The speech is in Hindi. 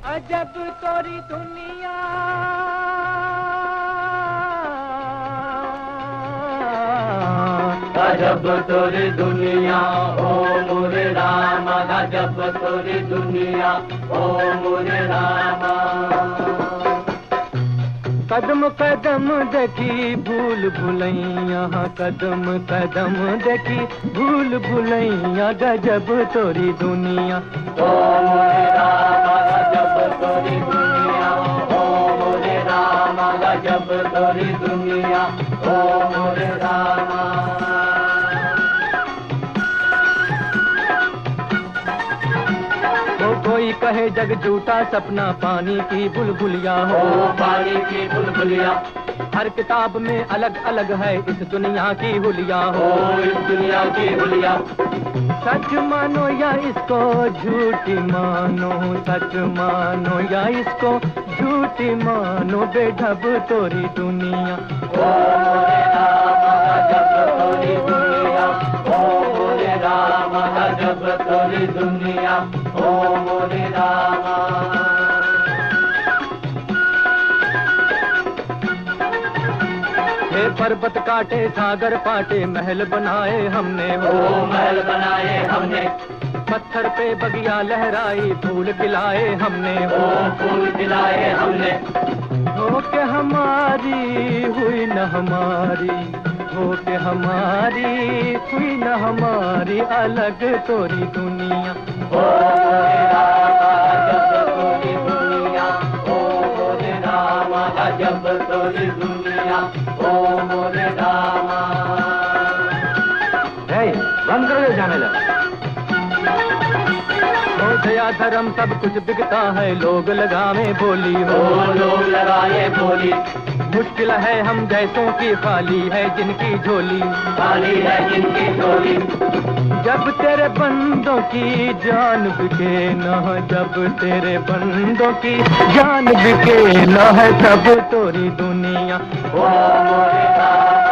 अजब तोरी दुनिया गजब तोरी दुनिया ओ मोरे रामा, गजब तोरी दुनिया ओ मोरे रामा। कदम कदम देखी भूल भुलैया, कदम कदम देखी भूल भुलैया, गजब तोरी दुनिया ओ मोरे रामा, गजब तोरी दुनिया ओ मोरे रामा, गजब तोरी दुनिया ओ मोरे रामा। कोई कहे जग झूठा सपना पानी की बुलबुलिया हो, पानी की बुलबुलिया। हर किताब में अलग अलग है इस दुनिया की हुलिया हो, इस दुनिया की हुलिया। सच मानो या इसको झूठी मानो, सच मानो या इसको झूठी मानो, बेढब तोरी दुनिया ओ मोरे रामा, गजब तोरी दुनिया ओ मोरे रामा, गजब तोरी दुनिया ओ मोरे रामा। हे पर्वत काटे सागर पाटे, महल बनाए हमने हो, महल बनाए हमने। पत्थर पे बगिया लहराई, फूल खिलाए हमने हो, फूल खिलाए हमने। हो के हमारी हुई न हमारी, हो के हमारी हुई न हमारी, अलग तोरी दुनिया ओ मोरे रामा, गजब तोरी दुनिया ओ मोरे रामा, गजब तोरी दुनिया ओ मोरे रामा। बंद करो जाने लगा। दया धर्म सब कुछ बिकता है, लोग लगावे बोली हो, लोग लगाए बोली। मुश्किल है हम जैसों की, खाली है जिनकी झोली, खाली है जिनकी झोली। जब तेरे बंदों की जान बिके न, जब तेरे बंदों की जान बिके न है, सब तोरी दुनिया ओ मोरे रामा,